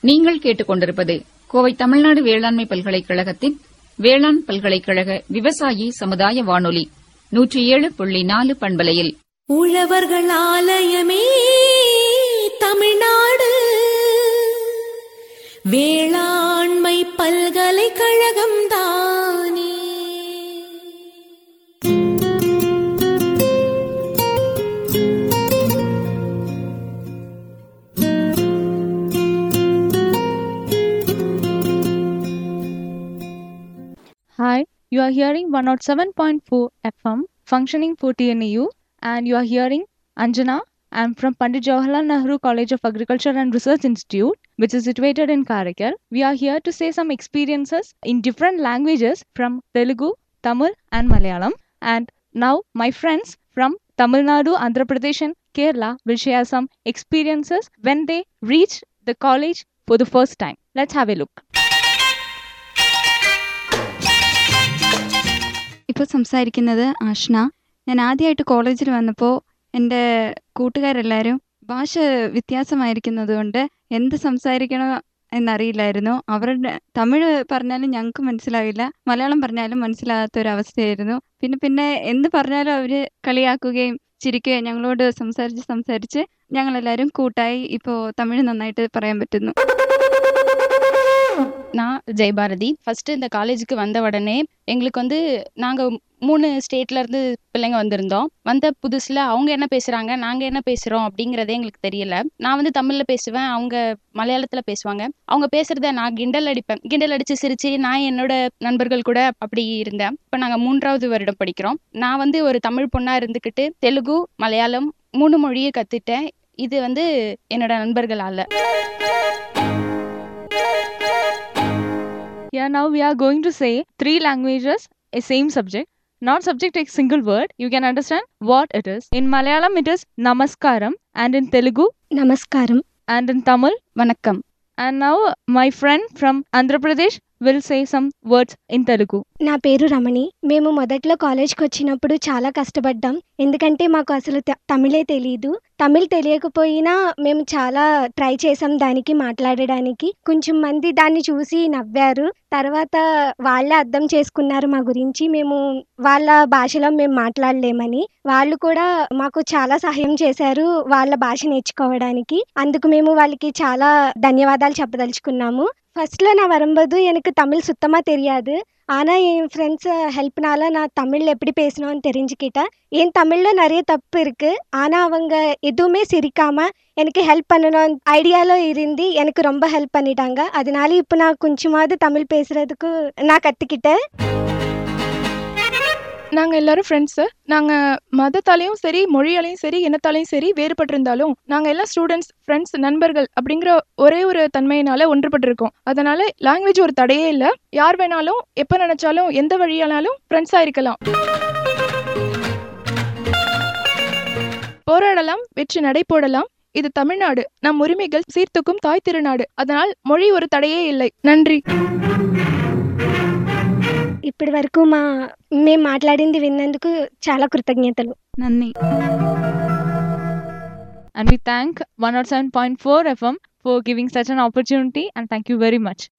நீங்கள் கேட்டுக்கொண்டிருப்பது கோவை தமிழ்நாடு வேளாண்மை பல்கலைக்கழகத்தின் வேளாண் பல்கலைக்கழக விவசாயி சமுதாய வானொலி 107.4 பண்பலையில் உழவர்கள் ஆலயமே தமிழ்நாடு வேளாண்மை பல்கலைக்கழகம் தானே. Hi, you are hearing 107.4 FM functioning for TNAU and you are hearing Anjana. I am from Pandit Jawaharlal Nehru College of Agriculture and Research Institute, which is situated in Karaikal. We are here to say some experiences in different languages from Telugu, Tamil and Malayalam. And now my friends from Tamil Nadu, Andhra Pradesh and Kerala will share some experiences when they reach the college for the first time. Let's have a look. ഇപ്പോൾ സംസാരിക്കുന്നത് ആഷ്ന. ഞാൻ ആദ്യമായിട്ട് കോളേജിൽ വന്നപ്പോൾ എൻ്റെ കൂട്ടുകാരെല്ലാവരും ഭാഷ വ്യത്യാസമായിരിക്കുന്നത് കൊണ്ട് എന്ത് സംസാരിക്കണം എന്നറിയില്ലായിരുന്നു. അവരുടെ തമിഴ് പറഞ്ഞാലും ഞങ്ങൾക്ക് മനസ്സിലാവില്ല, മലയാളം പറഞ്ഞാലും മനസ്സിലാകാത്തൊരവസ്ഥയായിരുന്നു. പിന്നെ എന്ത് പറഞ്ഞാലും അവർ കളിയാക്കുകയും ചിരിക്കുകയും ഞങ്ങളോട് സംസാരിച്ച് ഞങ്ങളെല്ലാവരും കൂട്ടായി ഇപ്പോൾ തമിഴ് நന്നായിട്ട് പറയാൻ பറ്റുന്നു. நான் ஜெயபாரதி. ஃபஸ்ட்டு இந்த காலேஜுக்கு வந்த உடனே எங்களுக்கு நாங்கள் 3 ஸ்டேட்லேருந்து பிள்ளைங்க வந்திருந்தோம். வந்த புதுசில் அவங்க என்ன பேசுகிறாங்க, நாங்கள் என்ன பேசுகிறோம் அப்படிங்கிறதே எங்களுக்கு தெரியல. நான் தமிழில் பேசுவேன், அவங்க மலையாளத்தில் பேசுவாங்க. அவங்க பேசுகிறத நான் கிண்டல் அடிப்பேன். கிண்டல் அடித்து சிரித்து நான் என்னோட நண்பர்கள் கூட அப்படி இருந்தேன். இப்போ நாங்கள் 3வது வருடம் படிக்கிறோம். நான் ஒரு தமிழ் பொண்ணாக இருந்துக்கிட்டு தெலுங்கு, மலையாளம் 3 மொழியை கற்றுட்டேன். இது என்னோட நண்பர்களால். Yeah, now we are going to say 3 languages, a same subject. Not subject a single word. You can understand what it is. In Malayalam it is Namaskaram and in Telugu Namaskaram and in Tamil வணக்கம். And now my friend from Andhra Pradesh will say some words in Telugu. నా పేరు రమణి. మేము మొదట్లో కాలేజ్కి వచ్చినప్పుడు చాలా కష్టపడ్డాం. ఎందుకంటే మాకు అసలు తమిళే తెలియదు. తమిళ్ తెలియకపోయినా మేము చాలా ట్రై చేసాం దానికి మాట్లాడడానికి. కొంచెం మంది దాన్ని చూసి నవ్వారు. తర్వాత వాళ్ళే అర్థం చేసుకున్నారు మా గురించి. మేము వాళ్ళ భాషలో మేము మాట్లాడలేమని. వాళ్ళు కూడా మాకు చాలా సహాయం చేశారు వాళ్ళ భాష నేర్చుకోవడానికి. అందుకు మేము వాళ్ళకి చాలా ధన్యవాదాలు చెప్పదలుచుకున్నాము. ஃபர்ஸ்ட்ல நான் வரும்போது எனக்கு தமிழ் சுத்தமாக தெரியாது. ஆனால் என் ஃப்ரெண்ட்ஸ் ஹெல்ப்னால நான் தமிழ் எப்படி பேசணும்னு தெரிஞ்சுக்கிட்டேன். என் தமிழில் நிறைய தப்பு இருக்குது. ஆனால் அவங்க எதுவுமே சிரிக்காமல் எனக்கு ஹெல்ப் பண்ணணும் ஐடியாவில் இருந்து எனக்கு ரொம்ப ஹெல்ப் பண்ணிட்டாங்க. அதனால இப்போ நான் கொஞ்சமாவது தமிழ் பேசுகிறதுக்கு நான் கற்றுக்கிட்டேன். நாங்கள் எல்லாரும் ஃப்ரெண்ட்ஸு. நாங்கள் மதத்தாலையும் சரி, மொழியாலையும் சரி, இனத்தாலையும் சரி வேறுபட்டிருந்தாலும் நாங்கள் எல்லாம் ஸ்டூடெண்ட்ஸ், ஃப்ரெண்ட்ஸ், நண்பர்கள் அப்படிங்கிற ஒரே ஒரு தன்மையினால ஒன்றுபட்டிருக்கோம். அதனால லாங்குவேஜ் ஒரு தடையே இல்லை. யார் வேணாலும் எப்போ நினைச்சாலும் எந்த வழியானாலும் ஃப்ரெண்ட்ஸாக இருக்கலாம். போராடலாம், வெற்றி நடை போடலாம். இது தமிழ்நாடு, நம் உரிமைகள் சீர்தூக்கும் தாய் திருநாடு. அதனால் மொழி ஒரு தடையே இல்லை. நன்றி. ఇప్పటి వరకు మేము మాట్లాడింది విన్నందుకు చాలా కృతజ్ఞతలు. നന്ദി. And we thank 107.4 FM for giving such an opportunity and thank you very much.